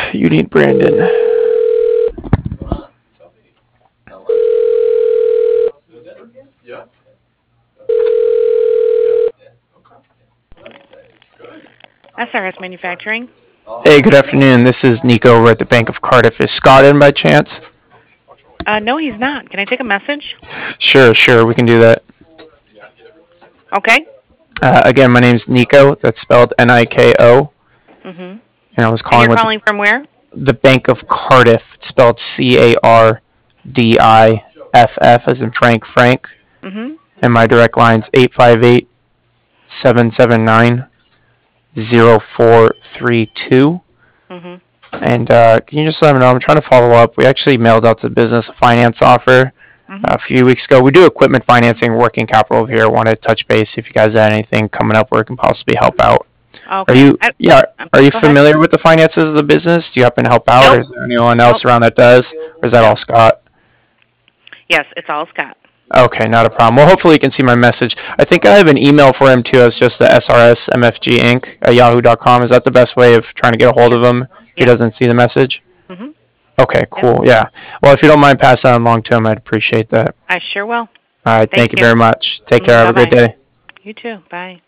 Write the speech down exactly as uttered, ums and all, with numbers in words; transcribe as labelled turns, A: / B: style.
A: You need Brandon.
B: S R S Manufacturing.
A: Hey, good afternoon. This is Nico over at the Bank of Cardiff. Is Scott in by chance?
B: Uh, no, he's not. Can I take a message?
A: Sure, sure. We can do that.
B: Okay.
A: Uh, again, my name's Nico. That's spelled N I K O.
B: Mhm.
A: And I was
B: And
A: calling
B: you're
A: with
B: calling from where?
A: the Bank of Cardiff. It's spelled C A R D I F F as in Frank Frank.
B: Mhm.
A: And my direct line's eight five eight, seven seven nine, zero four three two.
B: Mhm.
A: And uh, can you just let me know? I'm trying to follow up. We actually mailed out the business a finance offer
B: Mhm.
A: a few weeks ago. We do equipment financing, working capital over here. I want to touch base if you guys had anything coming up where it can possibly help out.
B: Okay.
A: Are you
B: I,
A: yeah?
B: um,
A: Are you
B: go ahead.
A: familiar with the finances of the business? Do you happen to help out,
B: Nope.
A: or is there anyone else
B: Nope.
A: around that does, or is that all
B: Nope.
A: Scott?
B: Yes, it's all Scott.
A: Okay, not a problem. Well, hopefully you can see my message. I think I have an email for him too. It's just the S R S M F G Inc at yahoo dot com. Is that the best way of trying to get a hold
B: Sure.
A: of him if he
B: Yep.
A: doesn't see the message?
B: Mhm.
A: Okay,
B: Yep.
A: cool. Yeah. Well, if you don't mind passing on along to him, I'd appreciate that.
B: I sure will.
A: All right.
B: Thank
A: Thank you
B: you.
A: very much. Take care.
B: Mm,
A: Have
B: bye
A: a great
B: bye.
A: day.
B: You too. Bye.